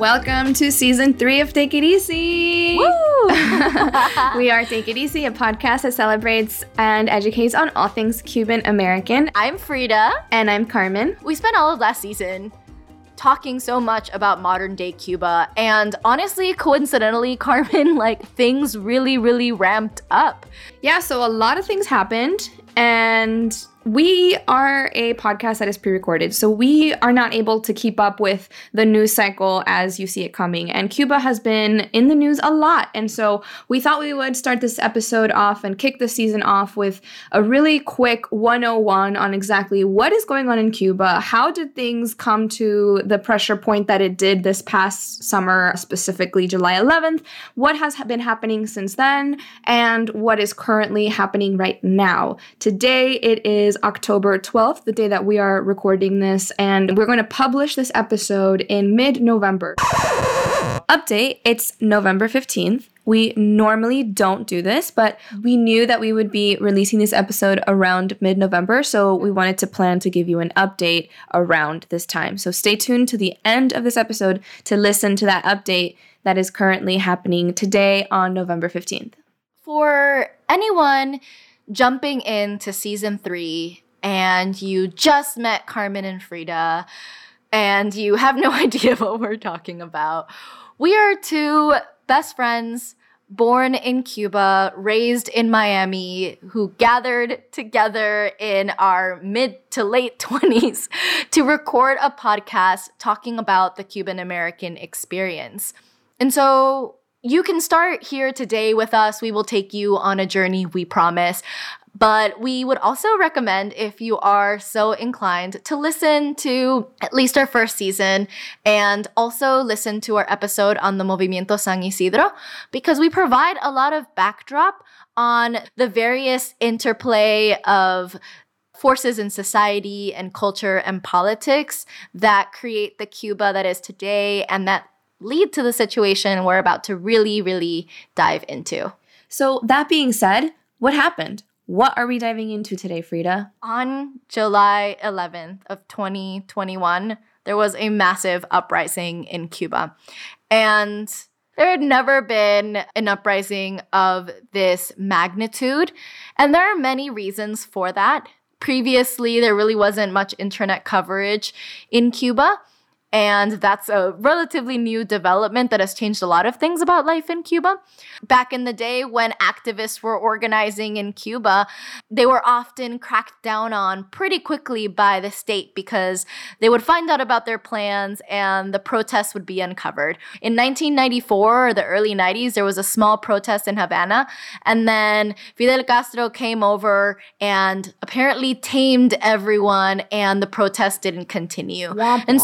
Welcome to season 3 of Take It Easy. Woo! We are Take It Easy, a podcast that celebrates and educates on all things Cuban American. I'm Frida. And I'm Carmen. We spent all of last season talking so much about modern day Cuba, and honestly, coincidentally, Carmen, things really ramped up. Yeah, so a lot of things happened, and we are a podcast that is pre-recorded, so we are not able to keep up with the news cycle as you see it coming. And Cuba has been in the news a lot, and so we thought we would start this episode off and kick the season off with a really quick 101 on exactly what is going on in Cuba. How did things come to the pressure point that it did this past summer, specifically July 11th? What has been happening since then, and what is currently happening right now? Today it is October 12th, the day that we are recording this, and we're going to publish this episode in mid-November. Update, it's November 15th. We normally don't do this, but we knew that we would be releasing this episode around mid-November, so we wanted to plan to give you an update around this time. So stay tuned to the end of this episode to listen to that update that is currently happening today on November 15th. For anyone jumping into season 3 and you just met Carmen and Frida and you have no idea what we're talking about, we are two best friends born in Cuba, raised in Miami, who gathered together in our mid to late 20s to record a podcast talking about the Cuban American experience. And so you can start here today with us. We will take you on a journey, we promise. But we would also recommend, if you are so inclined, to listen to at least our first season and also listen to our episode on the Movimiento San Isidro, because we provide a lot of backdrop on the various interplay of forces in society and culture and politics that create the Cuba that is today and that lead to the situation we're about to really dive into. So that being said, what happened? What are we diving into today, Frida? On July 11th of 2021, there was a massive uprising in Cuba. And there had never been an uprising of this magnitude. And there are many reasons for that. Previously, there really wasn't much internet coverage in Cuba. And that's a relatively new development that has changed a lot of things about life in Cuba. Back in the day when activists were organizing in Cuba, they were often cracked down on pretty quickly by the state because they would find out about their plans and the protests would be uncovered. In 1994 or the early 90s, there was a small protest in Havana, and then Fidel Castro came over and apparently tamed everyone, and the protest didn't continue. And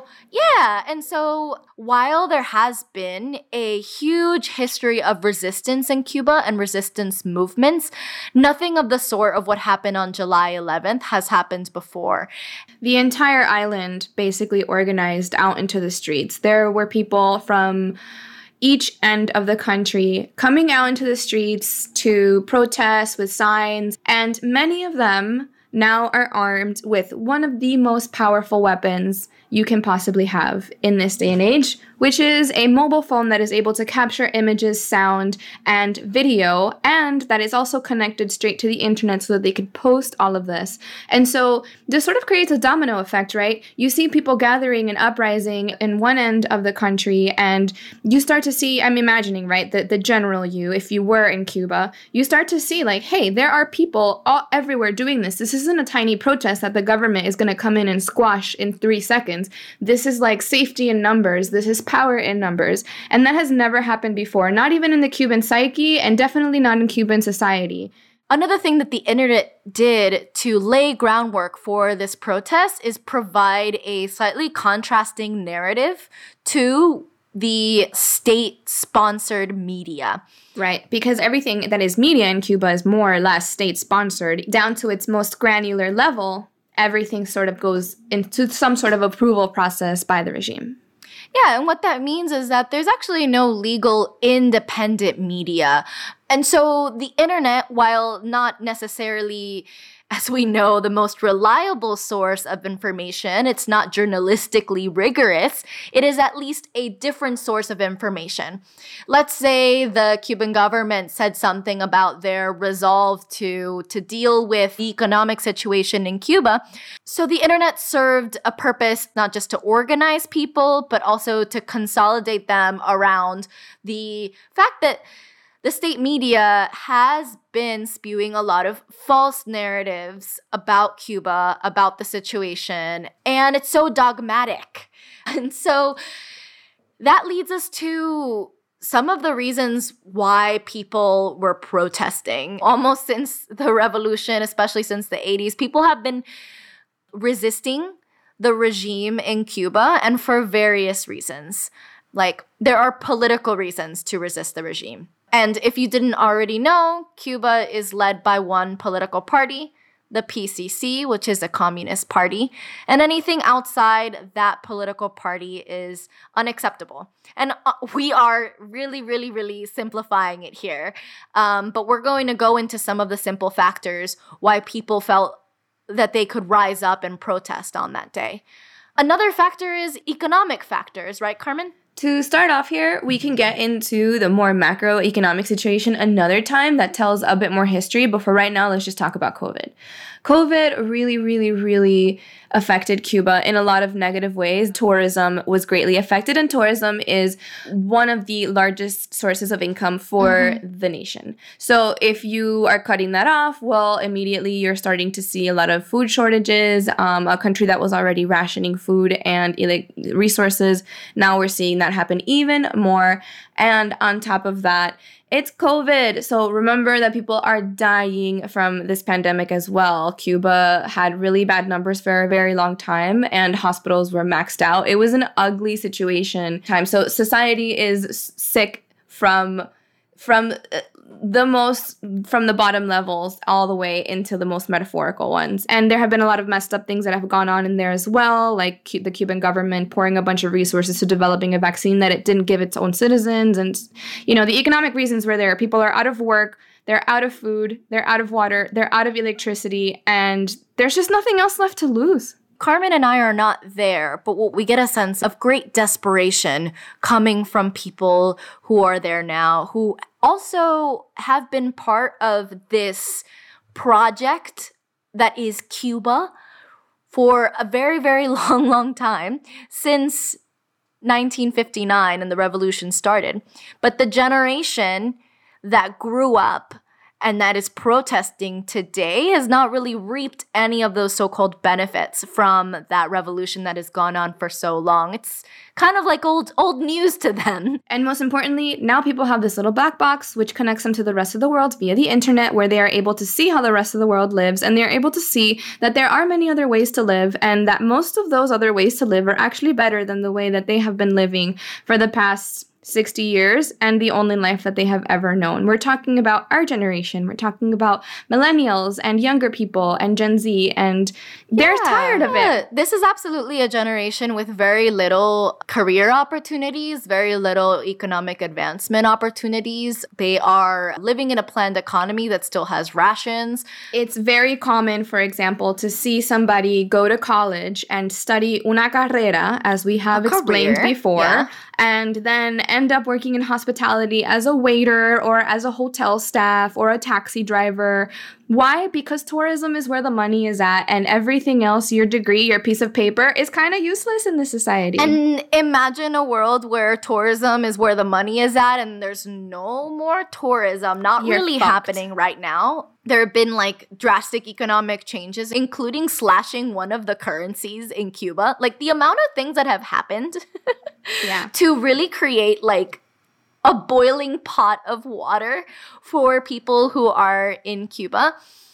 so while there has been a huge history of resistance in Cuba and resistance movements, nothing of the sort of what happened on July 11th has happened before. The entire island basically organized out into the streets. There were people from each end of the country coming out into the streets to protest with signs, and many of them now are armed with one of the most powerful weapons you can possibly have in this day and age, which is a mobile phone that is able to capture images, sound, and video, and that is also connected straight to the internet so that they could post all of this. And so this sort of creates a domino effect, right? You see people gathering and uprising in one end of the country, and you start to see, I'm imagining, right, the general you, if you were in Cuba, you start to see hey, there are people everywhere doing this. This isn't a tiny protest that the government is going to come in and squash in 3 seconds. This is safety in numbers. This is power in numbers. And that has never happened before, not even in the Cuban psyche and definitely not in Cuban society. Another thing that the internet did to lay groundwork for this protest is provide a slightly contrasting narrative to the state-sponsored media. Right, because everything that is media in Cuba is more or less state-sponsored. Down to its most granular level, everything sort of goes into some sort of approval process by the regime. Yeah, and what that means is that there's actually no legal independent media. And so the internet, while not necessarily, as we know, the most reliable source of information, it's not journalistically rigorous, it is at least a different source of information. Let's say the Cuban government said something about their resolve to deal with the economic situation in Cuba. So the internet served a purpose not just to organize people, but also to consolidate them around the fact that the state media has been spewing a lot of false narratives about Cuba, about the situation, and it's so dogmatic. And so that leads us to some of the reasons why people were protesting. Almost since the revolution, especially since the 80s, people have been resisting the regime in Cuba, and for various reasons. Like, there are political reasons to resist the regime. And if you didn't already know, Cuba is led by one political party, the PCC, which is a communist party. And anything outside that political party is unacceptable. And we are really, really, really simplifying it here. But we're going to go into some of the simple factors why people felt that they could rise up and protest on that day. Another factor is economic factors, right, Carmen? To start off here, we can get into the more macroeconomic situation another time that tells a bit more history, but for right now, let's just talk about COVID. COVID really, really, really affected Cuba in a lot of negative ways. Tourism was greatly affected, and tourism is one of the largest sources of income for the nation. So if you are cutting that off, well, immediately you're starting to see a lot of food shortages, a country that was already rationing food and resources. Now we're seeing that happen even more. And on top of that, it's COVID. So remember that people are dying from this pandemic as well. Cuba had really bad numbers for a very long time, and hospitals were maxed out. It was an ugly situation. So society is sick from the bottom levels all the way into the most metaphorical ones. And there have been a lot of messed up things that have gone on in there as well, like the Cuban government pouring a bunch of resources to developing a vaccine that it didn't give its own citizens. And, the economic reasons were there. People are out of work, they're out of food, they're out of water, they're out of electricity, and there's just nothing else left to lose. Carmen and I are not there, but we get a sense of great desperation coming from people who are there now, who also have been part of this project that is Cuba for a very, very long, long time, since 1959 and the revolution started. But the generation that grew up and that is protesting today has not really reaped any of those so-called benefits from that revolution that has gone on for so long. It's kind of like old news to them. And most importantly, now people have this little black box which connects them to the rest of the world via the internet, where they are able to see how the rest of the world lives, and they're able to see that there are many other ways to live, and that most of those other ways to live are actually better than the way that they have been living for the past 60 years and the only life that they have ever known. We're talking about our generation. We're talking about millennials and younger people and Gen Z, and they're tired of it. This is absolutely a generation with very little career opportunities, very little economic advancement opportunities. They are living in a planned economy that still has rations. It's very common, for example, to see somebody go to college and study una carrera, as we have explained before, and then end up working in hospitality as a waiter or as a hotel staff or a taxi driver. Why? Because tourism is where the money is at, and everything else, your degree, your piece of paper, is kind of useless in this society. And imagine a world where tourism is where the money is at and there's no more tourism. You're really fucked. Happening right now. There have been drastic economic changes, including slashing one of the currencies in Cuba. The amount of things that have happened to really create a boiling pot of water for people who are in Cuba.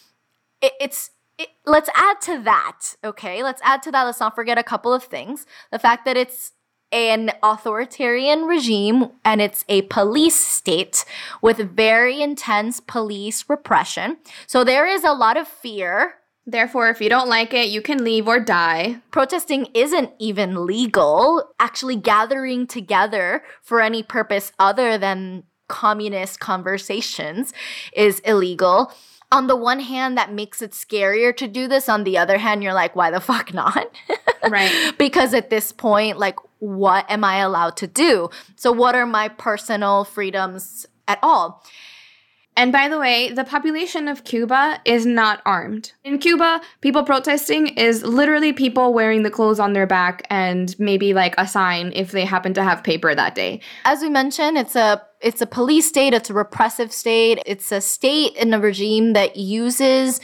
Let's add to that, okay? Let's add to that. Let's not forget a couple of things. The fact that it's an authoritarian regime and it's a police state with very intense police repression. So there is a lot of fear. Therefore, if you don't like it, you can leave or die. Protesting isn't even legal. Actually gathering together for any purpose other than communist conversations is illegal. On the one hand, that makes it scarier to do this. On the other hand, you're like, why the fuck not? Right. Because at this point, like, what am I allowed to do? So what are my personal freedoms at all? And by the way, the population of Cuba is not armed. In Cuba, people protesting is literally people wearing the clothes on their back and maybe like a sign if they happen to have paper that day. As we mentioned, it's a police state, it's a repressive state, it's a state and a regime that uses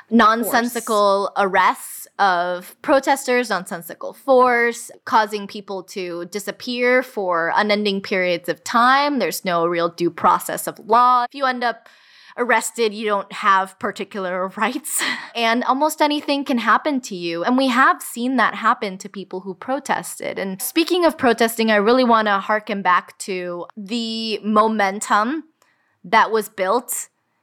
nonsensical arrests of protesters, nonsensical force, causing people to disappear for unending periods of time. There's no real due process of law. If you end up arrested, you don't have particular rights, and almost anything can happen to you. And we have seen that happen to people who protested. And speaking of protesting, I really want to harken back to the momentum that was built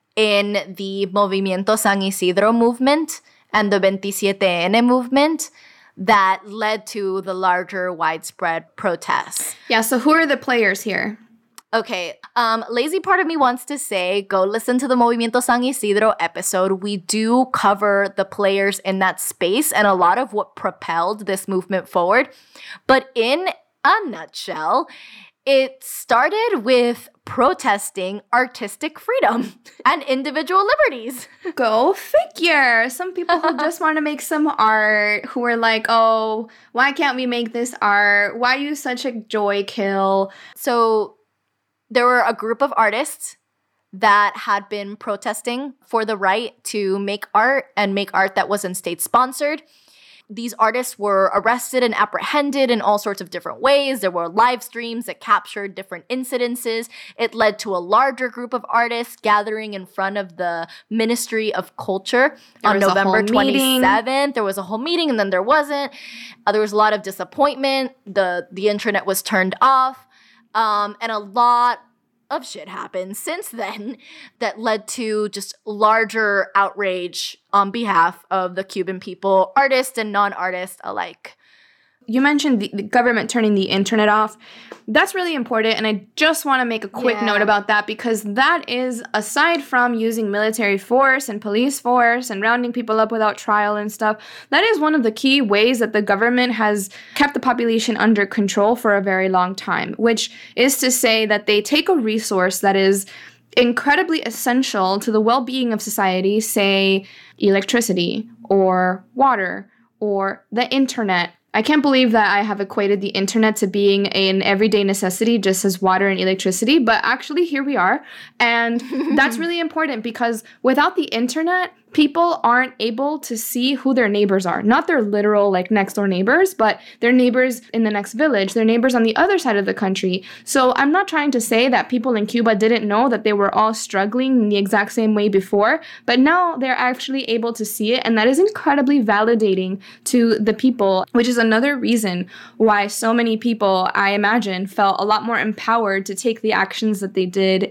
in the Movimiento San Isidro movement and the 27N movement that led to the larger widespread protests. Yeah, so who are the players here? Okay, lazy part of me wants to say, go listen to the Movimiento San Isidro episode. We do cover the players in that space and a lot of what propelled this movement forward. But in a nutshell, it started with protesting artistic freedom and individual liberties. Go figure. Some people who just want to make some art, who are like, oh, why can't we make this art? Why use such a joy kill? So there were a group of artists that had been protesting for the right to make art and make art that wasn't state-sponsored. These artists were arrested and apprehended in all sorts of different ways. There were live streams that captured different incidences. It led to a larger group of artists gathering in front of the Ministry of Culture on November 27th. There was a whole meeting and then there wasn't. There was a lot of disappointment. The internet was turned off. And a lot of shit happened since then that led to just larger outrage on behalf of the Cuban people, artists and non-artists alike. You mentioned the government turning the internet off. That's really important, and I just want to make a quick note about that because that is, aside from using military force and police force and rounding people up without trial and stuff, that is one of the key ways that the government has kept the population under control for a very long time, which is to say that they take a resource that is incredibly essential to the well-being of society, say electricity or water or the internet. I can't believe that I have equated the internet to being an everyday necessity just as water and electricity, but actually here we are. And that's really important because without the internet, people aren't able to see who their neighbors are. Not their literal, like, next-door neighbors, but their neighbors in the next village, their neighbors on the other side of the country. So I'm not trying to say that people in Cuba didn't know that they were all struggling in the exact same way before, but now they're actually able to see it, and that is incredibly validating to the people, which is another reason why so many people, I imagine, felt a lot more empowered to take the actions that they did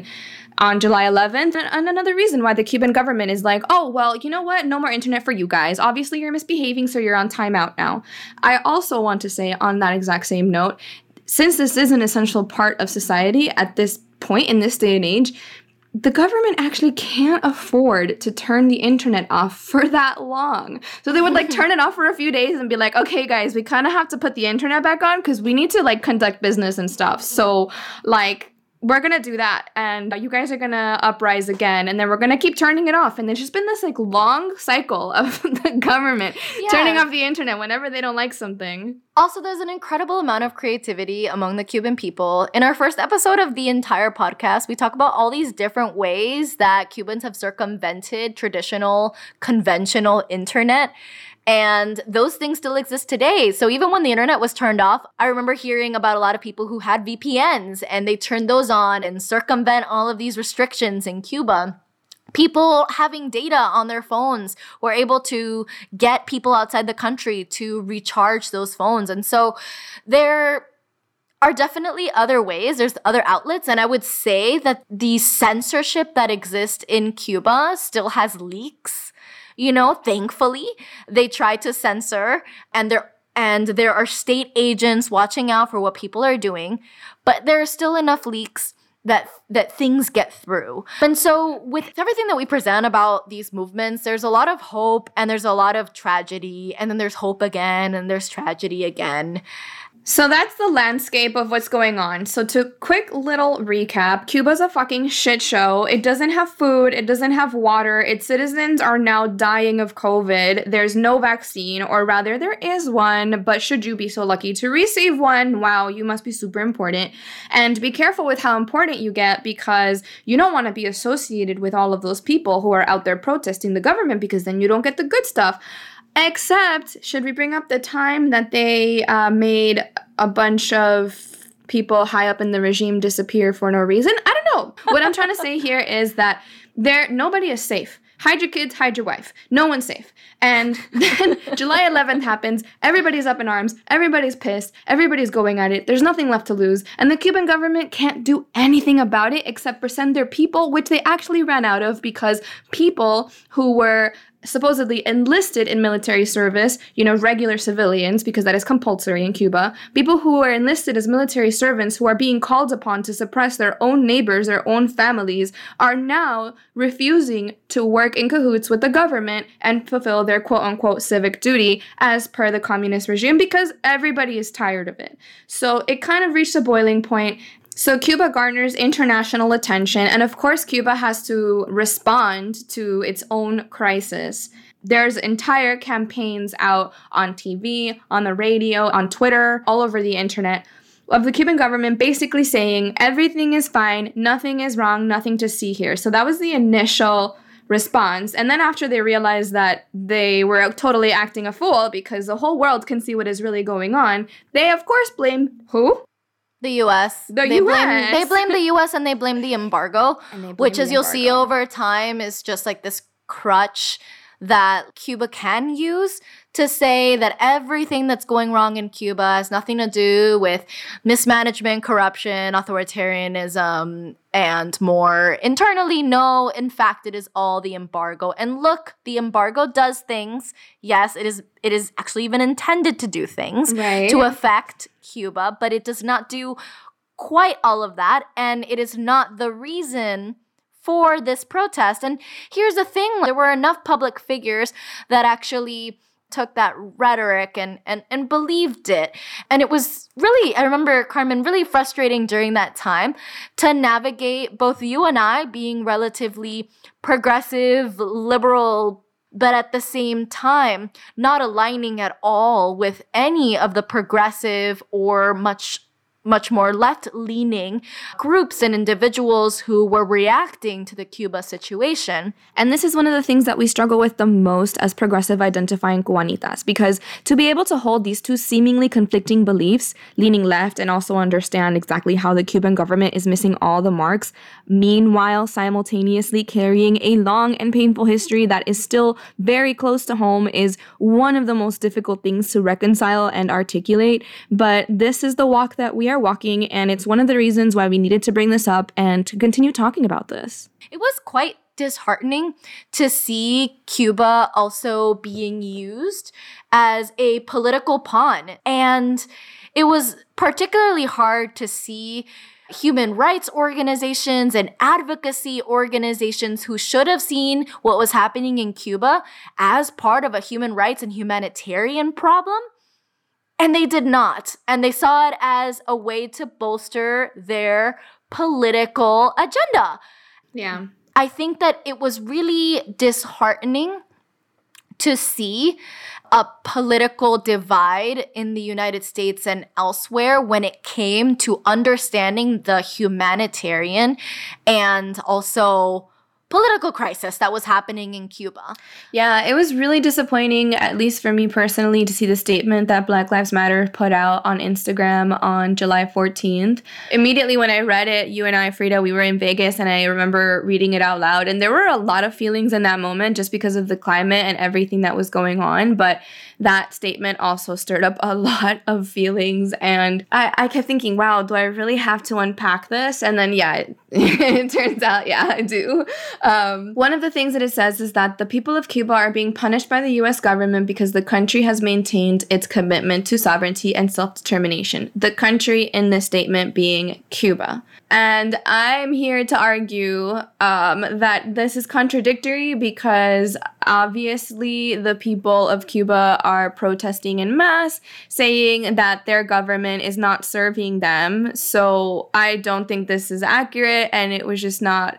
on July 11th, and another reason why the Cuban government is like, oh, well, you know what? No more internet for you guys. Obviously, you're misbehaving, so you're on timeout now. I also want to say on that exact same note, since this is an essential part of society at this point in this day and age, the government actually can't afford to turn the internet off for that long. So they would like turn it off for a few days and be like, okay, guys, we kind of have to put the internet back on because we need to like conduct business and stuff. So like, we're going to do that, and you guys are going to uprise again, and then we're going to keep turning it off. And there's just been this, like, long cycle of the government turning off the internet whenever they don't like something. Also, there's an incredible amount of creativity among the Cuban people. In our first episode of the entire podcast, we talk about all these different ways that Cubans have circumvented traditional, conventional internet. And those things still exist today. So even when the internet was turned off, I remember hearing about a lot of people who had VPNs and they turned those on and circumvent all of these restrictions in Cuba. People having data on their phones were able to get people outside the country to recharge those phones. And so there are definitely other ways. There's other outlets. And I would say that the censorship that exists in Cuba still has leaks. You know, thankfully, they try to censor, and there are state agents watching out for what people are doing, but there are still enough leaks that things get through. And so with everything that we present about these movements, there's a lot of hope and there's a lot of tragedy, and then there's hope again and there's tragedy again. So that's the landscape of what's going on. So to quick little recap, Cuba's a fucking shit show. It doesn't have food. It doesn't have water. Its citizens are now dying of COVID. There's no vaccine, or rather there is one, but should you be so lucky to receive one, wow, you must be super important. And be careful with how important you get, because you don't want to be associated with all of those people who are out there protesting the government, because then you don't get the good stuff. Except, should we bring up the time that they made a bunch of people high up in the regime disappear for no reason? I don't know. What I'm trying to say here is that nobody is safe. Hide your kids, hide your wife. No one's safe. And then July 11th happens. Everybody's up in arms. Everybody's pissed. Everybody's going at it. There's nothing left to lose. And the Cuban government can't do anything about it except for send their people, which they actually ran out of, because people who were supposedly enlisted in military service, regular civilians, because that is compulsory in Cuba, people who are enlisted as military servants who are being called upon to suppress their own neighbors, their own families, are now refusing to work in cahoots with the government and fulfill their quote-unquote civic duty as per the communist regime, because everybody is tired of it. So it kind of reached a boiling point. So Cuba garners international attention, and of course Cuba has to respond to its own crisis. There's entire campaigns out on TV, on the radio, on Twitter, all over the internet, of the Cuban government basically saying everything is fine, nothing is wrong, nothing to see here. So that was the initial response. And then after they realized that they were totally acting a fool because the whole world can see what is really going on, they of course blame who? The U.S. They blame the U.S. and they blame the embargo, which, as you'll see over time, is just like this crutch that Cuba can use to say that everything that's going wrong in Cuba has nothing to do with mismanagement, corruption, authoritarianism, and more. Internally, no, in fact, it is all the embargo. And look, the embargo does things. Yes, it is actually even intended to do things to affect Cuba, but it does not do quite all of that, and it is not the reason for this protest. And here's the thing, there were enough public figures that actually took that rhetoric and believed it. And it was really, I remember, Carmen, really frustrating during that time to navigate both you and I being relatively progressive, liberal, but at the same time, not aligning at all with any of the progressive or much more left-leaning groups and individuals who were reacting to the Cuba situation. And this is one of the things that we struggle with the most as progressive identifying Cubanitas, because to be able to hold these two seemingly conflicting beliefs, leaning left and also understand exactly how the Cuban government is missing all the marks, meanwhile simultaneously carrying a long and painful history that is still very close to home, is one of the most difficult things to reconcile and articulate. But this is the walk that we are walking, and it's one of the reasons why we needed to bring this up and to continue talking about this. It was quite disheartening to see Cuba also being used as a political pawn, and it was particularly hard to see human rights organizations and advocacy organizations who should have seen what was happening in Cuba as part of a human rights and humanitarian problem. And they did not. And they saw it as a way to bolster their political agenda. Yeah. I think that it was really disheartening to see a political divide in the United States and elsewhere when it came to understanding the humanitarian and also political crisis that was happening in Cuba. Yeah, it was really disappointing, at least for me personally, to see the statement that Black Lives Matter put out on Instagram on July 14th. Immediately when I read it, you and I, Frida, we were in Vegas, and I remember reading it out loud. And there were a lot of feelings in that moment just because of the climate and everything that was going on. But that statement also stirred up a lot of feelings. And I kept thinking, wow, do I really have to unpack this? And then, yeah, it turns out, yeah, I do. One of the things that it says is that the people of Cuba are being punished by the U.S. government because the country has maintained its commitment to sovereignty and self-determination. The country in this statement being Cuba. And I'm here to argue that this is contradictory because obviously the people of Cuba are protesting en masse, saying that their government is not serving them. So I don't think this is accurate, and it was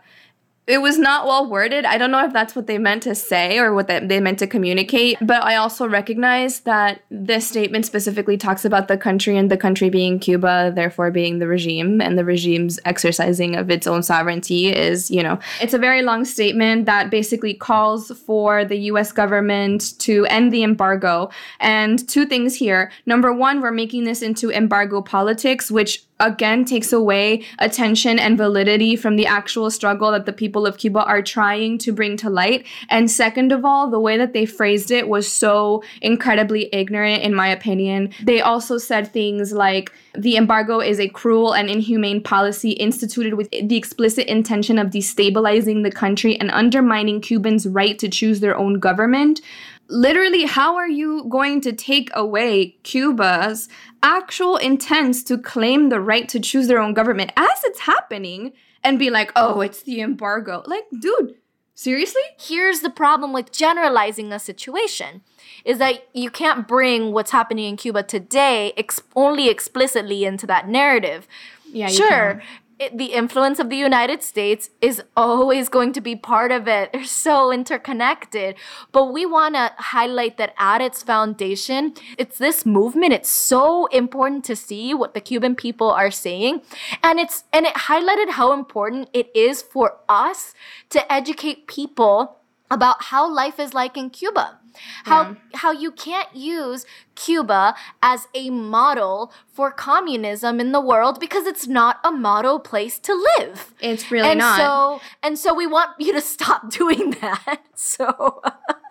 not well worded. I don't know if that's what they meant to say or what they meant to communicate, but I also recognize that this statement specifically talks about the country and the country being Cuba, therefore being the regime, and the regime's exercising of its own sovereignty is, it's a very long statement that basically calls for the U.S. government to end the embargo. And two things here. Number one, we're making this into embargo politics, which again takes away attention and validity from the actual struggle that the people of Cuba are trying to bring to light. And second of all, the way that they phrased it was so incredibly ignorant, in my opinion. They also said things like, the embargo is a cruel and inhumane policy instituted with the explicit intention of destabilizing the country and undermining Cubans' right to choose their own government. Literally, how are you going to take away Cuba's actual intents to claim the right to choose their own government as it's happening and be like, oh, it's the embargo? Like, dude, seriously? Here's the problem with generalizing a situation, is that you can't bring what's happening in Cuba today only explicitly into that narrative. Yeah, sure. The influence of the United States is always going to be part of it. They're so interconnected. But we want to highlight that at its foundation, it's this movement. It's so important to see what the Cuban people are saying. And it highlighted how important it is for us to educate people about how life is like in Cuba. How you can't use Cuba as a model for communism in the world because it's not a model place to live. It's really not. So we want you to stop doing that. So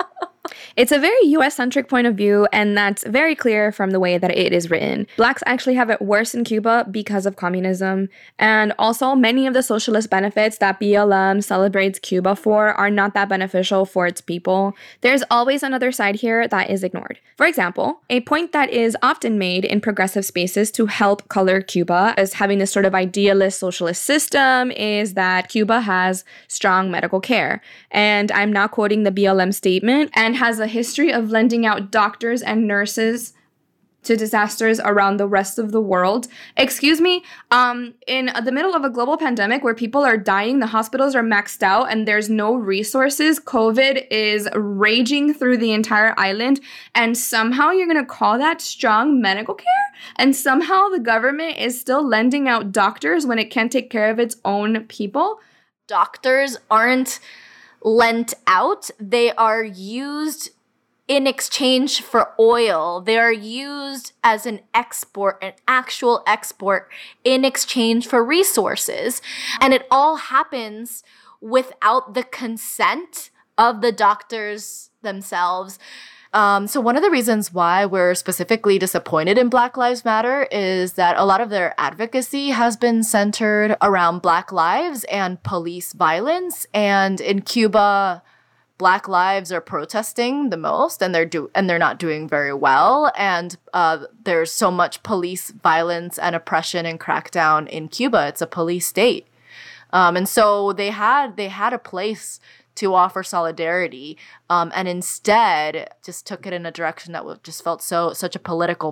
it's a very US-centric point of view, and that's very clear from the way that it is written. Blacks actually have it worse in Cuba because of communism, and also many of the socialist benefits that BLM celebrates Cuba for are not that beneficial for its people. There's always another side here that is ignored. For example, a point that is often made in progressive spaces to help color Cuba as having this sort of idealist socialist system is that Cuba has strong medical care. And I'm not quoting the BLM statement, and has a history of lending out doctors and nurses to disasters around the rest of the world. Excuse me, in the middle of a global pandemic where people are dying, the hospitals are maxed out, and there's no resources, COVID is raging through the entire island, and somehow you're going to call that strong medical care? And somehow the government is still lending out doctors when it can't take care of its own people? Doctors aren't lent out. They are used in exchange for oil. They are used as an actual export in exchange for resources. And it all happens without the consent of the doctors themselves. So one of the reasons why we're specifically disappointed in Black Lives Matter is that a lot of their advocacy has been centered around Black lives and police violence. And in Cuba, Black lives are protesting the most, and they're not doing very well. And there's so much police violence and oppression and crackdown in Cuba. It's a police state, and so they had a place to offer solidarity, and instead just took it in a direction that just felt such a political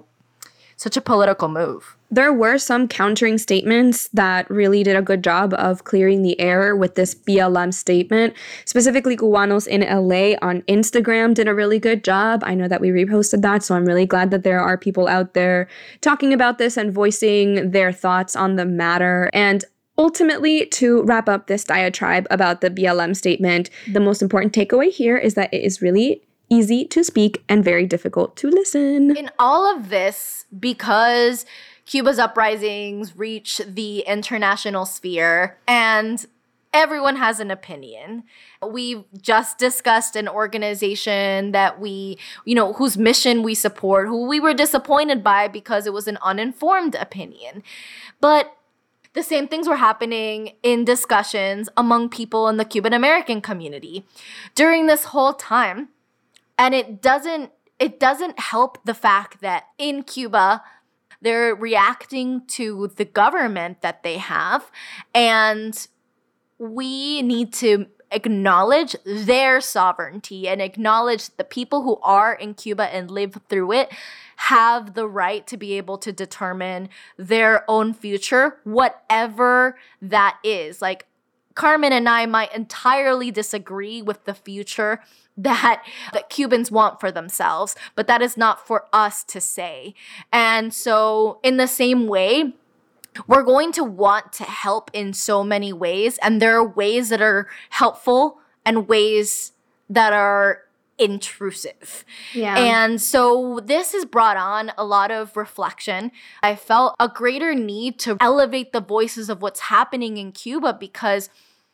move. There were some countering statements that really did a good job of clearing the air with this BLM statement. Specifically, Cubanos in LA on Instagram did a really good job. I know that we reposted that, so I'm really glad that there are people out there talking about this and voicing their thoughts on the matter. And ultimately, to wrap up this diatribe about the BLM statement, the most important takeaway here is that it is really easy to speak and very difficult to listen. In all of this, because Cuba's uprisings reach the international sphere and everyone has an opinion. We've just discussed an organization that whose mission we support, who we were disappointed by because it was an uninformed opinion. But the same things were happening in discussions among people in the Cuban American community during this whole time. And it doesn't help the fact that in Cuba, they're reacting to the government that they have. And we need to acknowledge their sovereignty and acknowledge the people who are in Cuba and live through it have the right to be able to determine their own future, whatever that is. Like, Carmen and I might entirely disagree with the future that Cubans want for themselves, but that is not for us to say. And so in the same way, we're going to want to help in so many ways, and there are ways that are helpful and ways that are intrusive. Yeah. And so this has brought on a lot of reflection. I felt a greater need to elevate the voices of what's happening in Cuba, because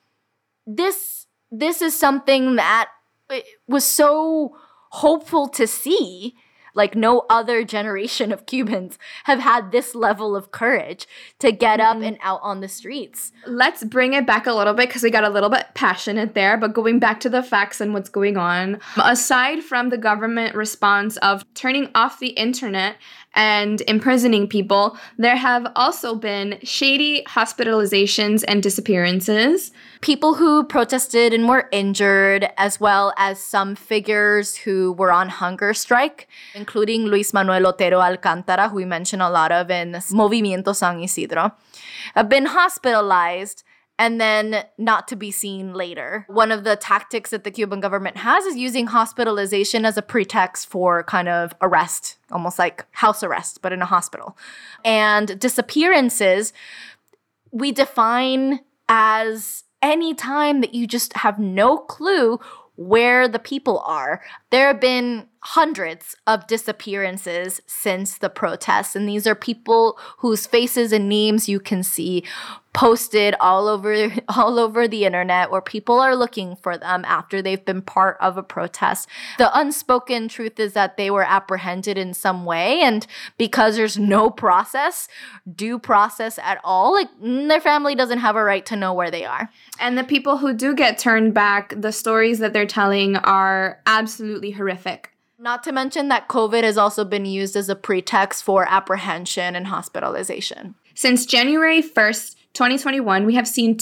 this is something that was so hopeful to see. Like, no other generation of Cubans have had this level of courage to get up and out on the streets. Let's bring it back a little bit because we got a little bit passionate there, but going back to the facts and what's going on, aside from the government response of turning off the internet and imprisoning people, there have also been shady hospitalizations and disappearances. People who protested and were injured, as well as some figures who were on hunger strike, including Luis Manuel Otero Alcántara, who we mention a lot of in Movimiento San Isidro, have been hospitalized and then not to be seen later. One of the tactics that the Cuban government has is using hospitalization as a pretext for kind of arrest, almost like house arrest, but in a hospital. And disappearances, we define as any time that you just have no clue where the people are. There have been hundreds of disappearances since the protests, and these are people whose faces and names you can see posted all over the internet, where people are looking for them after they've been part of a protest. The unspoken truth is that they were apprehended in some way, and because there's no due process at all, like, their family doesn't have a right to know where they are. And the people who do get turned back, the stories that they're telling are absolutely horrific. Not to mention that COVID has also been used as a pretext for apprehension and hospitalization. Since January 1st, 2021, we have seen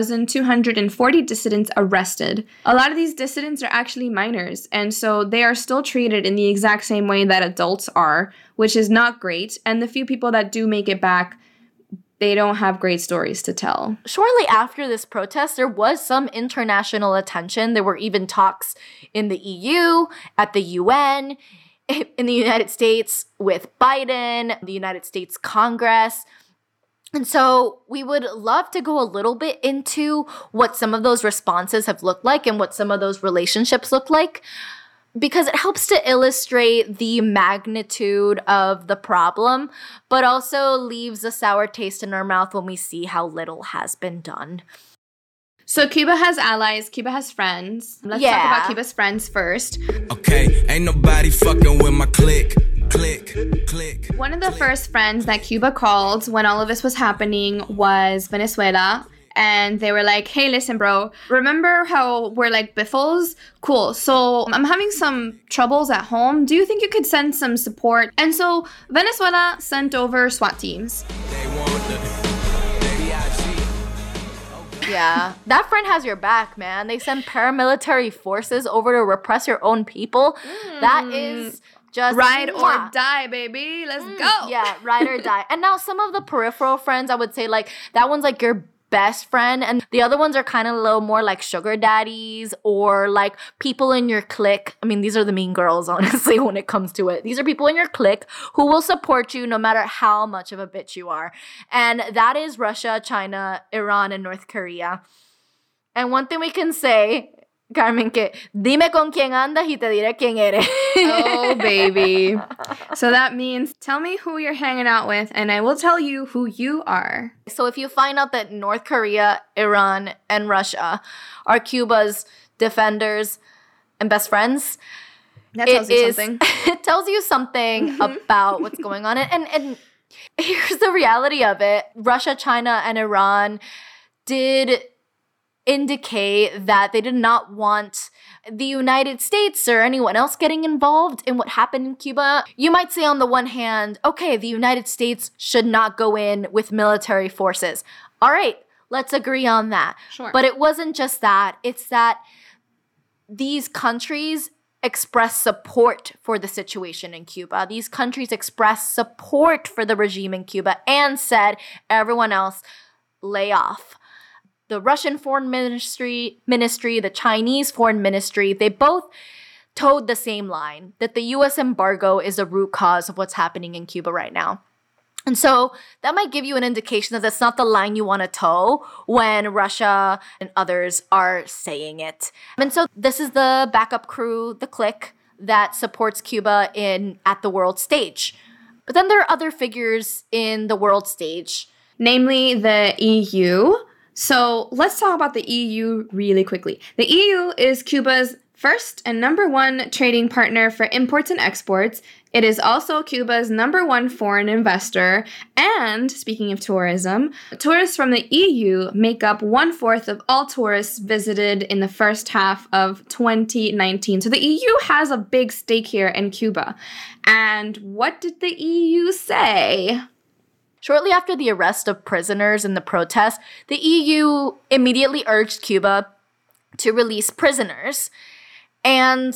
2,240 dissidents arrested. A lot of these dissidents are actually minors, and so they are still treated in the exact same way that adults are, which is not great. And the few people that do make it back, they don't have great stories to tell. Shortly after this protest, there was some international attention. There were even talks in the EU, at the UN, in the United States with Biden, the United States Congress. And so we would love to go a little bit into what some of those responses have looked like and what some of those relationships look like, because it helps to illustrate the magnitude of the problem, but also leaves a sour taste in our mouth when we see how little has been done. So Cuba has allies, Cuba has friends. Let's talk about Cuba's friends first. Okay, ain't nobody fucking with my clique. One of the first friends that Cuba called when all of this was happening was Venezuela. And they were like, hey, listen, bro, remember how we're like biffles? Cool. So I'm having some troubles at home. Do you think you could send some support? And so Venezuela sent over SWAT teams. Yeah, that friend has your back, man. They send paramilitary forces over to repress your own people. That is just ride or die, baby. Let's go. Yeah, ride or die. And now some of the peripheral friends, I would say, like, that one's like your best friend, and the other ones are kind of a little more like sugar daddies or like people in your clique. I mean, these are the mean girls, honestly, when it comes to it. These are people in your clique who will support you no matter how much of a bitch you are. And that is Russia, China, Iran, and North Korea. And one thing we can say, Carmen, que dime con quién andas y te diré quién eres. Oh, baby. So that means tell me who you're hanging out with and I will tell you who you are. So if you find out that North Korea, Iran, and Russia are Cuba's defenders and best friends, that tells you something. It tells you something about what's going on. And Here's the reality of it. Russia, China, and Iran did indicate that they did not want the United States or anyone else getting involved in what happened in Cuba. You might say on the one hand, okay, the United States should not go in with military forces. All right, let's agree on that. Sure. But it wasn't just that. It's that these countries express support for the situation in Cuba. These countries expressed support for the regime in Cuba and said, everyone else, lay off. The Russian foreign ministry, the Chinese foreign ministry, they both towed the same line, that the U.S. embargo is the root cause of what's happening in Cuba right now. And so that might give you an indication that that's not the line you want to toe when Russia and others are saying it. And so this is the backup crew, the clique, that supports Cuba at the world stage. But then there are other figures in the world stage. Namely the EU. So let's talk about the EU really quickly. The EU is Cuba's first and number one trading partner for imports and exports. It is also Cuba's number one foreign investor. And speaking of tourism, tourists from the EU make up 1/4 of all tourists visited in the first half of 2019. So the EU has a big stake here in Cuba. And what did the EU say? Shortly after the arrest of prisoners in the protests, the EU immediately urged Cuba to release prisoners. And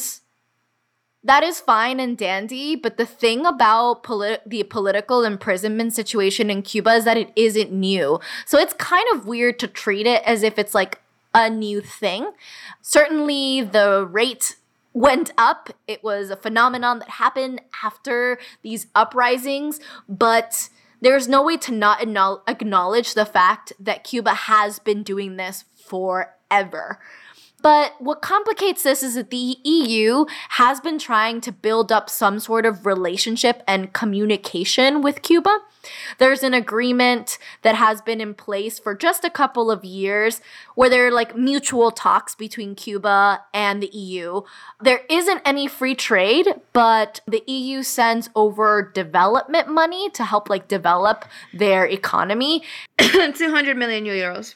that is fine and dandy, but the thing about the political imprisonment situation in Cuba is that it isn't new. So it's kind of weird to treat it as if it's like a new thing. Certainly the rate went up. It was a phenomenon that happened after these uprisings, but there's no way to not acknowledge the fact that Cuba has been doing this forever. But what complicates this is that the EU has been trying to build up some sort of relationship and communication with Cuba. There's an agreement that has been in place for just a couple of years where there are like mutual talks between Cuba and the EU. There isn't any free trade, but the EU sends over development money to help like develop their economy. 200 million euros.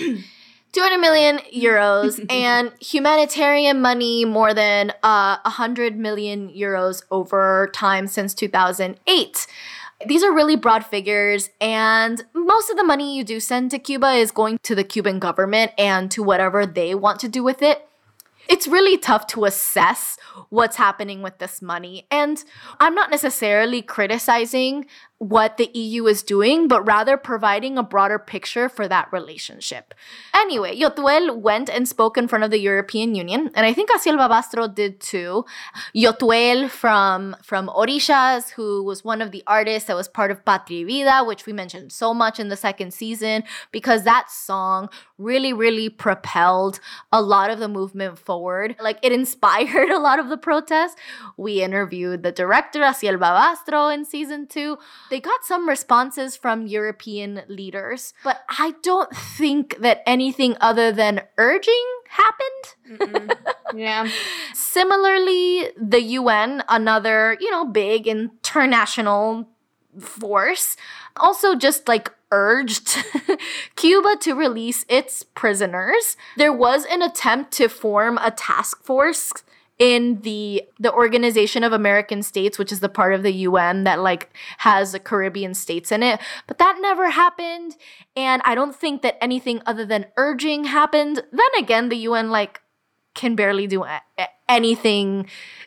200 million euros and humanitarian money more than 100 million euros over time since 2008. These are really broad figures, and most of the money you do send to Cuba is going to the Cuban government and to whatever they want to do with it. It's really tough to assess what's happening with this money, and I'm not necessarily criticizing what the EU is doing, but rather providing a broader picture for that relationship. Anyway, Yotuel went and spoke in front of the European Union, and I think Asiel Babastro did too. Yotuel from Orishas, who was one of the artists that was part of Patria y Vida, which we mentioned so much in the second season, because that song really, really propelled a lot of the movement forward. Like, it inspired a lot of the protests. We interviewed the director, Asiel Babastro, in season 2. They got some responses from European leaders, but I don't think that anything other than urging happened. Yeah. Similarly, the UN, another, big international force, also just like urged Cuba to release its prisoners. There was an attempt to form a task force in the Organization of American States, which is the part of the UN that has the Caribbean states in it. But that never happened. And I don't think that anything other than urging happened. Then again, the UN can barely do anything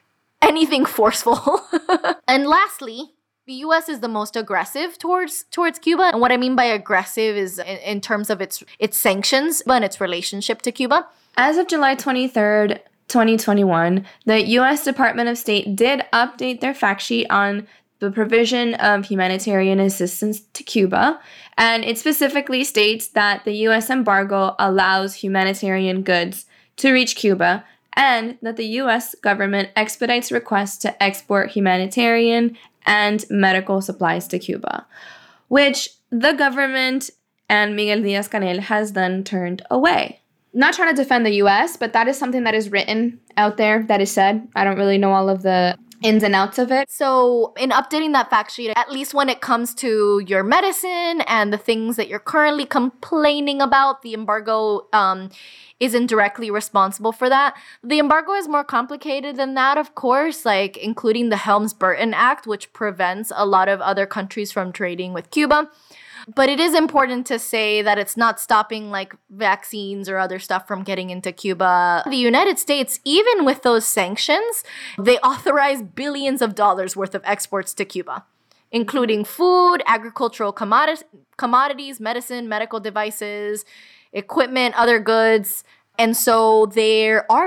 forceful. And lastly, the U.S. is the most aggressive towards Cuba. And what I mean by aggressive is in terms of its sanctions and its relationship to Cuba. As of July 23rd, 2021, the U.S. Department of State did update their fact sheet on the provision of humanitarian assistance to Cuba, and it specifically states that the U.S. embargo allows humanitarian goods to reach Cuba, and that the U.S. government expedites requests to export humanitarian and medical supplies to Cuba, which the government and Miguel Díaz-Canel has then turned away. Not trying to defend the U.S., but that is something that is written out there, that is said. I don't really know all of the ins and outs of it. So in updating that fact sheet, at least when it comes to your medicine and the things that you're currently complaining about, the embargo isn't directly responsible for that. The embargo is more complicated than that, of course, like including the Helms-Burton Act, which prevents a lot of other countries from trading with Cuba. But it is important to say that it's not stopping like vaccines or other stuff from getting into Cuba. The United States, even with those sanctions, they authorize billions of dollars worth of exports to Cuba, including food, agricultural commodities, medicine, medical devices, equipment, other goods. And so there are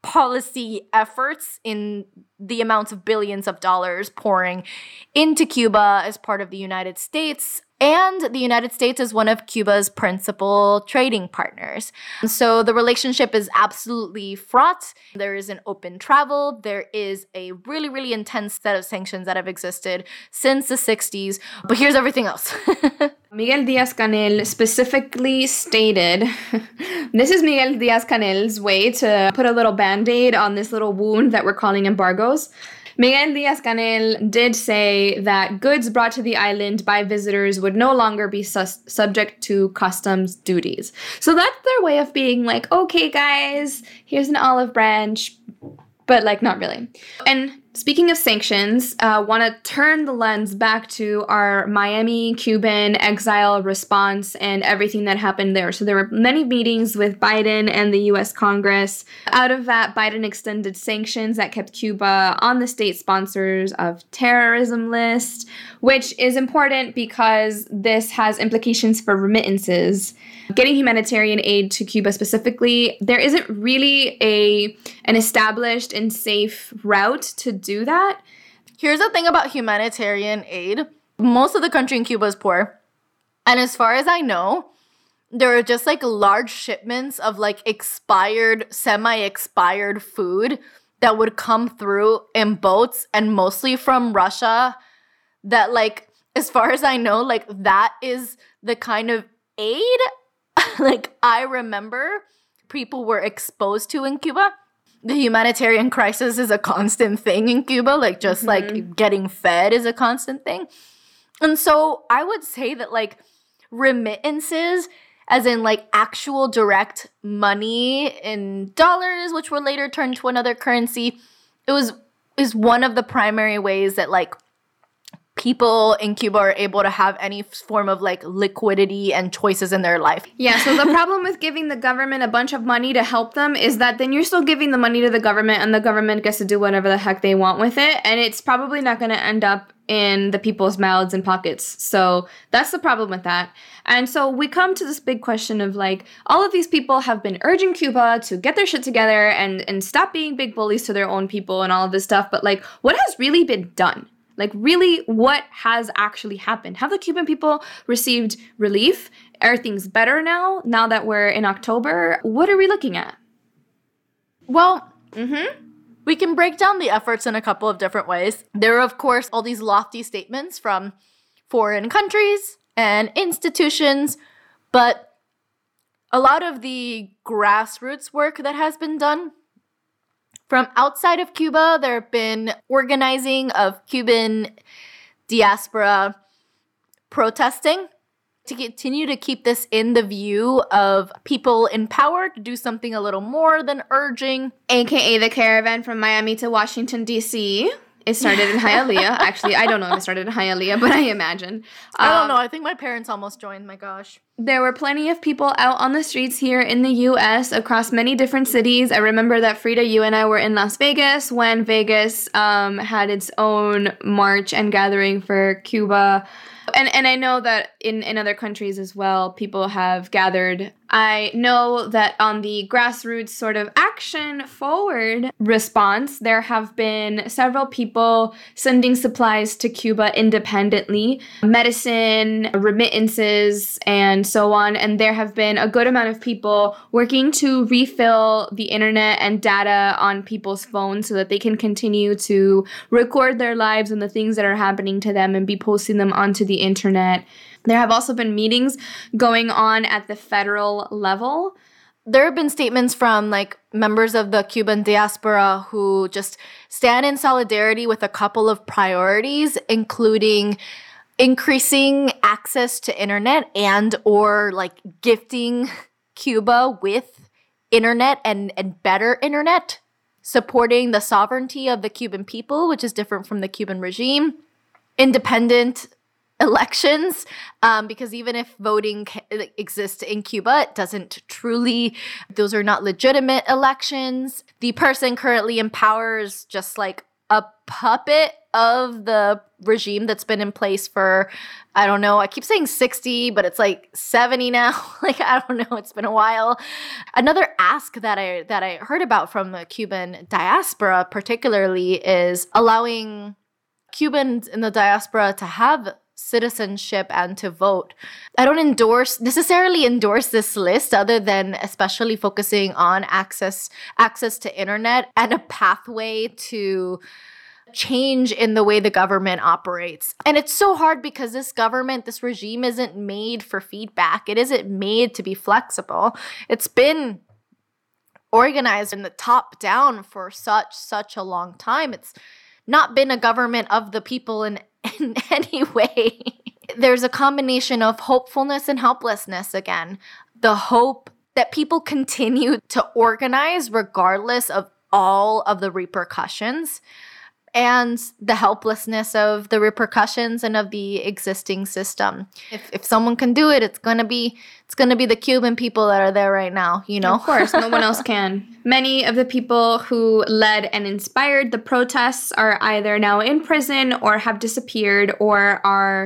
policy efforts in the amounts of billions of dollars pouring into Cuba as part of the United States. And the United States is one of Cuba's principal trading partners. So the relationship is absolutely fraught. There is an open travel. There is a really, really intense set of sanctions that have existed since the 60s. But here's everything else. Miguel Diaz-Canel specifically stated, this is Miguel Diaz-Canel's way to put a little band-aid on this little wound that we're calling embargoes. Miguel Diaz-Canel did say that goods brought to the island by visitors would no longer be subject to customs duties. So that's their way of being like, okay, guys, here's an olive branch, but like not really. And speaking of sanctions, want to turn the lens back to our Miami Cuban exile response and everything that happened there. So there were many meetings with Biden and the U.S. Congress. Out of that, Biden extended sanctions that kept Cuba on the state sponsors of terrorism list, which is important because this has implications for remittances. Getting humanitarian aid to Cuba specifically, there isn't really an established and safe route to do that. Here's the thing about humanitarian aid. Most of the country in Cuba is poor. And as far as I know, there are just like large shipments of like expired, semi-expired food that would come through in boats, and mostly from Russia, that like, as far as I know, like that is the kind of aid like I remember people were exposed to in Cuba. The humanitarian crisis is a constant thing in Cuba, like just like getting fed is a constant thing. And so I would say that like remittances, as in like actual direct money in dollars, which were later turned to another currency, is one of the primary ways that like people in Cuba are able to have any form of like liquidity and choices in their life. Yeah, so the problem with giving the government a bunch of money to help them is that then you're still giving the money to the government, and the government gets to do whatever the heck they want with it, and it's probably not going to end up in the people's mouths and pockets. So that's the problem with that. And so we come to this big question of like, all of these people have been urging Cuba to get their shit together and stop being big bullies to their own people and all of this stuff, but like, what has really been done? Like, really, what has actually happened? Have the Cuban people received relief? Are things better now that we're in October? What are we looking at? Well, we can break down the efforts in a couple of different ways. There are, of course, all these lofty statements from foreign countries and institutions, but a lot of the grassroots work that has been done from outside of Cuba, there have been organizing of Cuban diaspora protesting to continue to keep this in the view of people in power to do something a little more than urging. AKA the caravan from Miami to Washington, D.C. It started in Hialeah. Actually, I don't know if it started in Hialeah, but I imagine. I don't know. I think my parents almost joined. My gosh. There were plenty of people out on the streets here in the U.S. across many different cities. I remember that Frida, you and I were in Las Vegas when Vegas had its own march and gathering for Cuba. And I know that in other countries as well, people have gathered. I know that on the grassroots sort of action forward response, there have been several people sending supplies to Cuba independently, medicine, remittances, and so on. And there have been a good amount of people working to refill the internet and data on people's phones so that they can continue to record their lives and the things that are happening to them and be posting them onto the internet. There have also been meetings going on at the federal level. there have been statements from like members of the Cuban diaspora who just stand in solidarity with a couple of priorities, including increasing access to internet and or like gifting Cuba with internet and better internet, supporting the sovereignty of the Cuban people, which is different from the Cuban regime, independent elections, because even if voting exists in Cuba, it doesn't truly, those are not legitimate elections. The person currently in power is just like a puppet of the regime that's been in place for, I don't know, I keep saying 60, but it's like 70 now. Like, I don't know, it's been a while. Another ask that I heard about from the Cuban diaspora particularly is allowing Cubans in the diaspora to have citizenship and to vote. I don't necessarily endorse this list, other than especially focusing on access to internet and a pathway to change in the way the government operates. And it's so hard because this regime isn't made for feedback. It isn't made to be flexible. It's been organized in the top down for such a long time. It's not been a government of the people in any way. There's a combination of hopefulness and helplessness again. The hope that people continue to organize regardless of all of the repercussions, and the helplessness of the repercussions and of the existing system. If someone can do it, it's gonna be the Cuban people that are there right now, you know? Of course, no one else can. Many of the people who led and inspired the protests are either now in prison or have disappeared or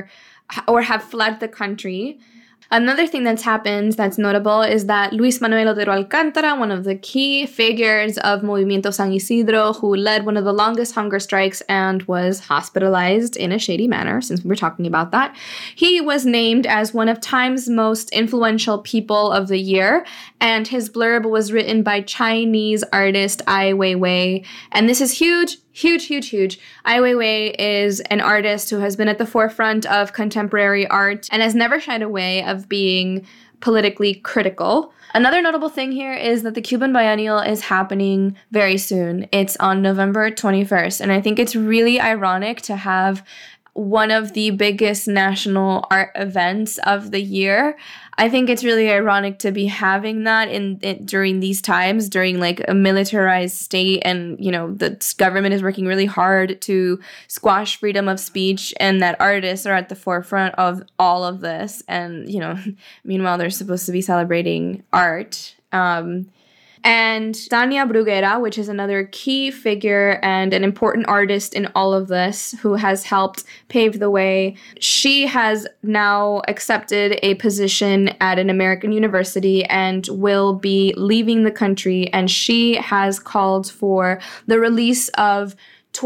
have fled the country. Another thing that's happened that's notable is that Luis Manuel Otero Alcántara, one of the key figures of Movimiento San Isidro, who led one of the longest hunger strikes and was hospitalized in a shady manner, since we were talking about that, he was named as one of Time's most influential people of the year, and his blurb was written by Chinese artist Ai Weiwei. And this is huge. Huge. Ai Weiwei is an artist who has been at the forefront of contemporary art and has never shied away of being politically critical. Another notable thing here is that the Cuban Biennial is happening very soon. It's on November 21st, and I think it's really ironic to have one of the biggest national art events of the year. I think it's really ironic to be having that during these times, during like a militarized state, and you know the government is working really hard to squash freedom of speech, and that artists are at the forefront of all of this. And you know, meanwhile they're supposed to be celebrating art. And Tania Bruguera, which is another key figure and an important artist in all of this, who has helped pave the way. She has now accepted a position at an American university and will be leaving the country. And she has called for the release of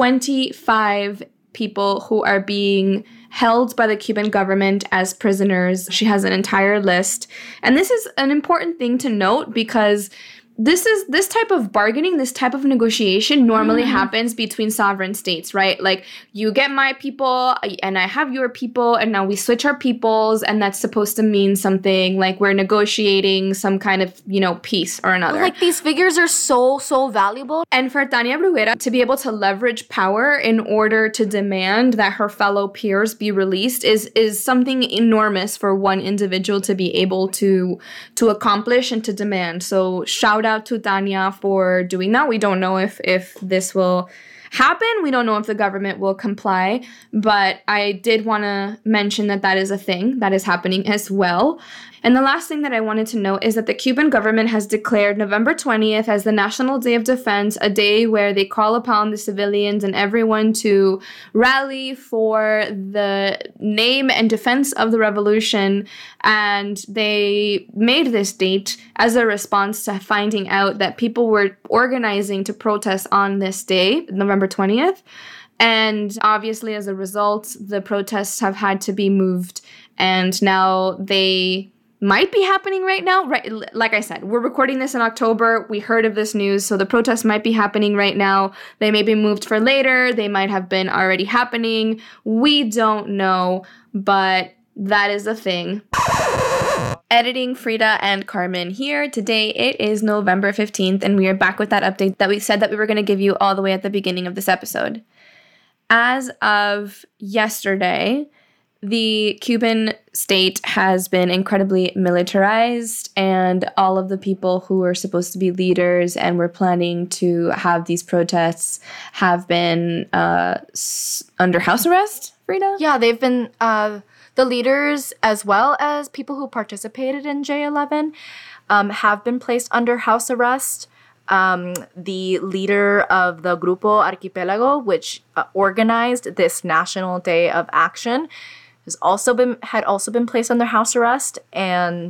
25 people who are being held by the Cuban government as prisoners. She has an entire list. And this is an important thing to note because this type of bargaining, this type of negotiation normally happens between sovereign states, right? Like, you get my people and I have your people, and now we switch our peoples, and that's supposed to mean something like we're negotiating some kind of, you know, peace or another. Like, these figures are so valuable. And for Tania Bruguera to be able to leverage power in order to demand that her fellow peers be released is something enormous for one individual to be able to accomplish and to demand. So shout out to Tania for doing that. We don't know if this will happen. We don't know if the government will comply, but I did want to mention that is a thing that is happening as well. And the last thing that I wanted to note is that the Cuban government has declared November 20th as the National Day of Defense, a day where they call upon the civilians and everyone to rally for the name and defense of the revolution. And they made this date as a response to finding out that people were organizing to protest on this day, November 20th. And obviously, as a result, the protests have had to be moved. And now they might be happening right now. Right, like I said, we're recording this in October. We heard of this news, so the protests might be happening right now. They may be moved for later. They might have been already happening. We don't know, but that is a thing. Editing Frida and Carmen here. Today it is November 15th, and we are back with that update that we said that we were going to give you all the way at the beginning of this episode. As of yesterday, the Cuban state has been incredibly militarized, and all of the people who were supposed to be leaders and were planning to have these protests have been under house arrest, Frida? Yeah, they've been... the leaders, as well as people who participated in J11, have been placed under house arrest. The leader of the Grupo Arquipelago, which organized this National Day of Action, had also been placed under house arrest. And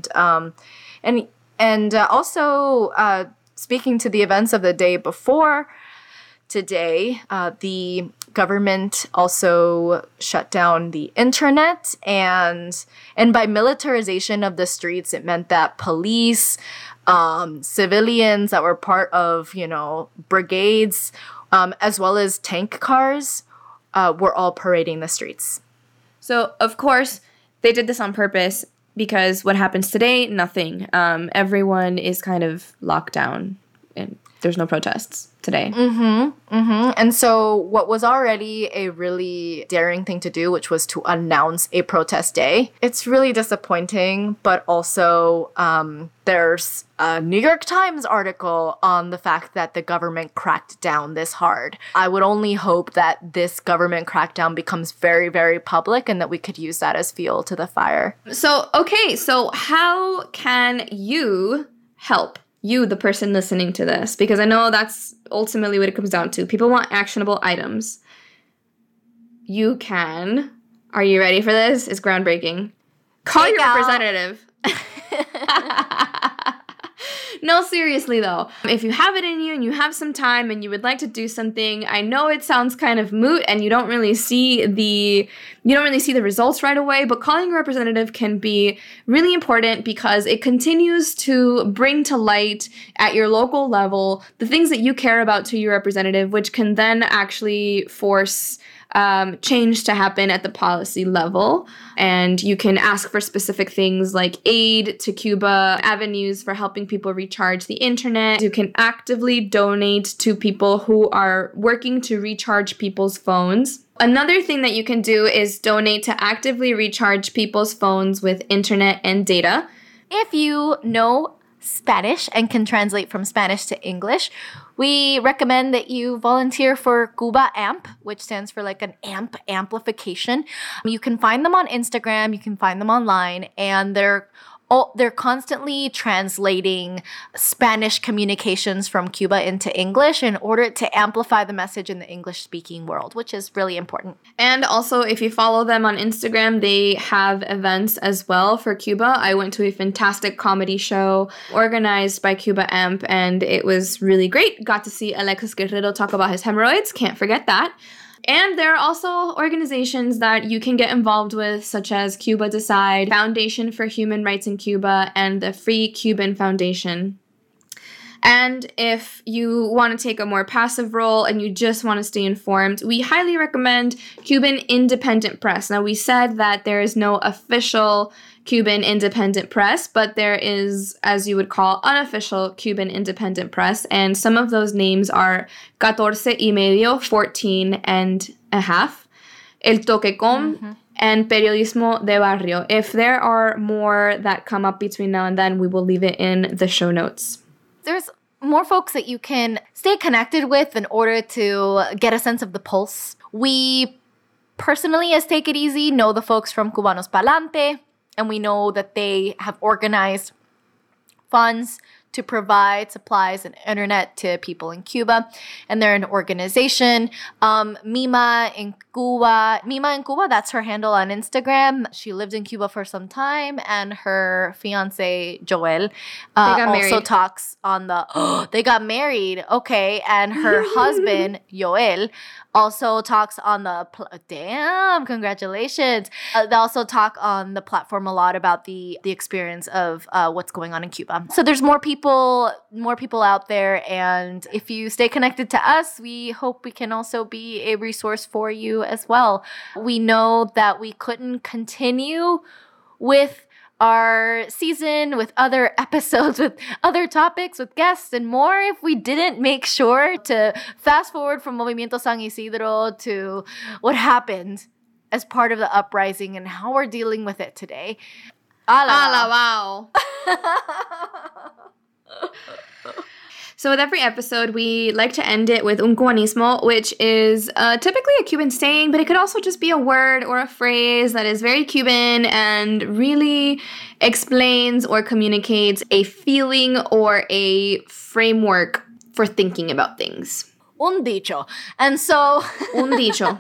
also speaking to the events of the day before today, the government also shut down the internet, and by militarization of the streets, it meant that police, civilians that were part of, brigades, as well as tank cars, were all parading the streets. So, of course, they did this on purpose because what happens today? Nothing. Everyone is kind of locked down and there's no protests today. And so what was already a really daring thing to do, which was to announce a protest day, it's really disappointing. But also there's a New York Times article on the fact that the government cracked down this hard. I would only hope that this government crackdown becomes very, very public and that we could use that as fuel to the fire. So how can you help? You, the person listening to this, because I know that's ultimately what it comes down to. People want actionable items. You can. Are you ready for this? It's groundbreaking. Call your representative. No, seriously though. If you have it in you and you have some time and you would like to do something, I know it sounds kind of moot and you don't really see the results right away, but calling a representative can be really important because it continues to bring to light at your local level the things that you care about to your representative, which can then actually force change to happen at the policy level. And you can ask for specific things like aid to Cuba, avenues for helping people recharge the internet. You can actively donate to people who are working to recharge people's phones. Another thing that you can do is donate to actively recharge people's phones with internet and data. If you know Spanish and can translate from Spanish to English, we recommend that you volunteer for Cuba AMP, which stands for like an AMP amplification. You can find them on Instagram, you can find them online, and they're constantly translating Spanish communications from Cuba into English in order to amplify the message in the English-speaking world, which is really important. And also, if you follow them on Instagram, they have events as well for Cuba. I went to a fantastic comedy show organized by Cuba AMP, and it was really great. Got to see Alexis Guerrero talk about his hemorrhoids. Can't forget that. And there are also organizations that you can get involved with, such as Cuba Decide, Foundation for Human Rights in Cuba, and the Free Cuban Foundation. And if you want to take a more passive role and you just want to stay informed, we highly recommend Cuban Independent Press. Now, we said that there is no official Cuban Independent Press, but there is, as you would call, unofficial Cuban Independent Press, and some of those names are 14.5, 14 and a half, El Toquecom, and Periodismo de Barrio. If there are more that come up between now and then, we will leave it in the show notes. There's more folks that you can stay connected with in order to get a sense of the pulse. We personally, as Take It Easy, know the folks from Cubanos Pa'lante, and we know that they have organized funds to provide supplies and internet to people in Cuba. And they're an organization. Mima in Cuba, that's her handle on Instagram. She lived in Cuba for some time, and her fiance, Joel, also talks on the... they got married. Okay. And her husband, Joel, also talks on the... damn, congratulations. They also talk on the platform a lot about the experience of what's going on in Cuba. So there's more people out there, and if you stay connected to us, we hope we can also be a resource for you as well. We know that we couldn't continue with our season with other episodes, with other topics, with guests, and more if we didn't make sure to fast forward from Movimiento San Isidro to what happened as part of the uprising and how we're dealing with it today. Alabao. So with every episode, we like to end it with un cubanismo, which is typically a Cuban saying, but it could also just be a word or a phrase that is very Cuban and really explains or communicates a feeling or a framework for thinking about things. Un dicho. And so... Un dicho.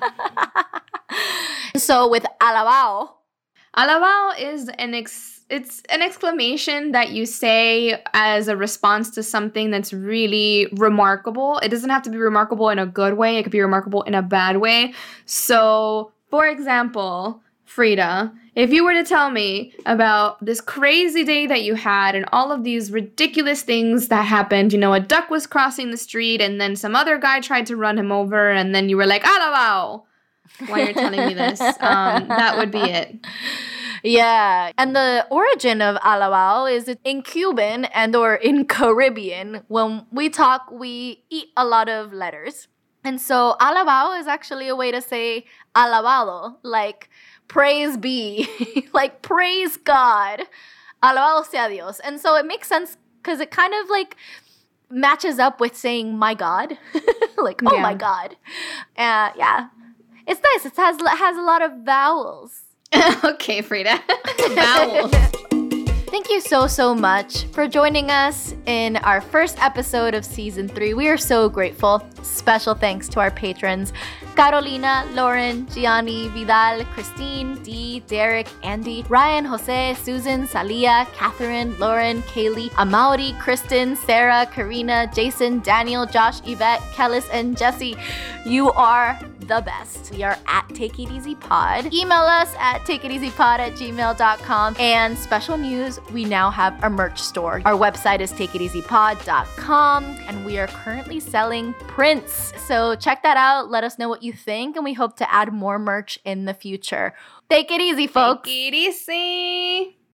So with alabao... Alabao is it's an exclamation that you say as a response to something that's really remarkable. It doesn't have to be remarkable in a good way. It could be remarkable in a bad way. So, for example, Frida, if you were to tell me about this crazy day that you had and all of these ridiculous things that happened, you know, a duck was crossing the street and then some other guy tried to run him over and then you were like, alabao, while you're telling me this, that would be it. Yeah, and the origin of alabao is in Cuban and or in Caribbean. When we talk, we eat a lot of letters. And so alabao is actually a way to say alabado, like praise be, like praise God. Alabado sea Dios. And so it makes sense because it kind of like matches up with saying my God. Like, oh my God. Yeah. It's nice. It has a lot of vowels. Okay, Frida. Vowels. Thank you so much for joining us in our first episode of Season 3. We are so grateful. Special thanks to our patrons, Carolina, Lauren, Gianni, Vidal, Christine, Dee, Derek, Andy, Ryan, Jose, Susan, Salia, Catherine, Lauren, Kaylee, Amaury, Kristen, Sarah, Karina, Jason, Daniel, Josh, Yvette, Kellis, and Jesse. You are the best. We are at Take It Easy Pod. Email us at takeiteasypod@gmail.com. And special news, we now have a merch store. Our website is takeiteasypod.com, and we are currently selling prints. So check that out. Let us know what you think, and we hope to add more merch in the future. Take it easy, folks. Take it easy.